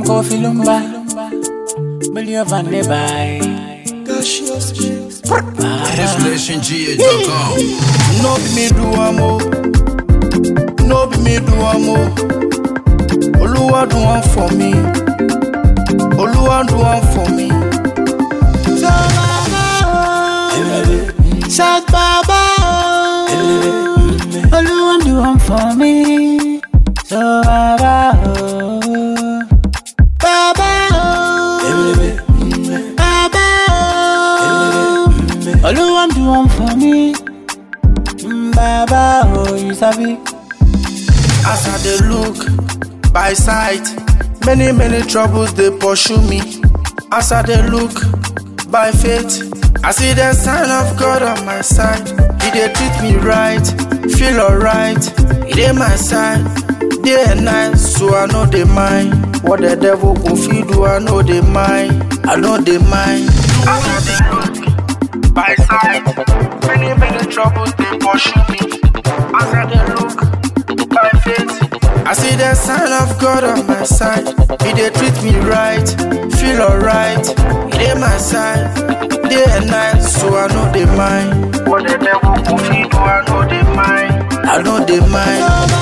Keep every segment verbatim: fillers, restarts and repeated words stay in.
Kofi Lumba, Million Van de Bay. S Nation G dot com. No be me do amo, no be me do amo. Oluwa do one for me, Oluwa do one for me. So Baba, shout Baba, Oluwa do one for me. So Baba, Baba, Baba, Oluwa do one for me. Baba, oh you sabi. As I dey look by sight, many many troubles they pursue me. As I dey look by faith, I see the sign of God on my side. He dey treat me right, feel alright. He dey my side, day and night, so I know they mind. What the devil go feed do, I know they mind. I know they mind. As I dey look by sight, many many troubles they pursue me. As I dey look by faith, I see the sign of God on my side. He dey treat me right, feel alright. He dey my side, day and night, so I know they mind. What the devil go feed do, I know they mind. I know they mind.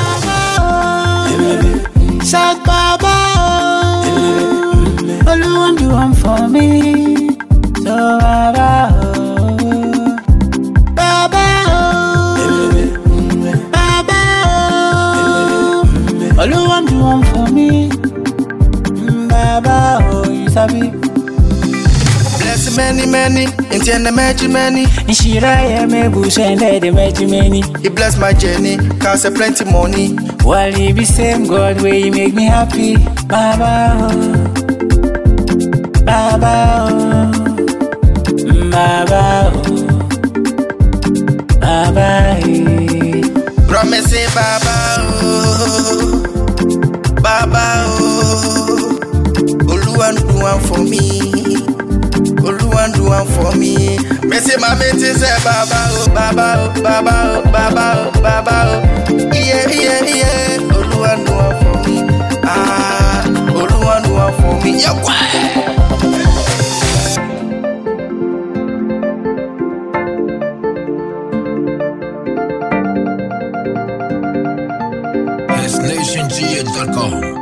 Shout Baba, Oluwa do one for me. So Baba, Baba, Baba, Oluwa do one for me. Baba, oh you sabi. Bless many many, intend the magic many. Shiraya me bushende the magic many. He bless my journey, cause I plenty money. While he be same God where you make me happy. Baba, oh, Baba, oh, Baba, oh, Baba, eh. Promising Baba, oh, Baba, oh, Oluwa do one for me, Oluwa do one for me. Me say my mate say Baba, oh, Baba, oh, Baba, oh, Baba, oh, Baba, oh, yeah, yeah, yeah. Oluwa do one for me, ah, Oluwa do one for me, yeah, why? S Nation G dot com.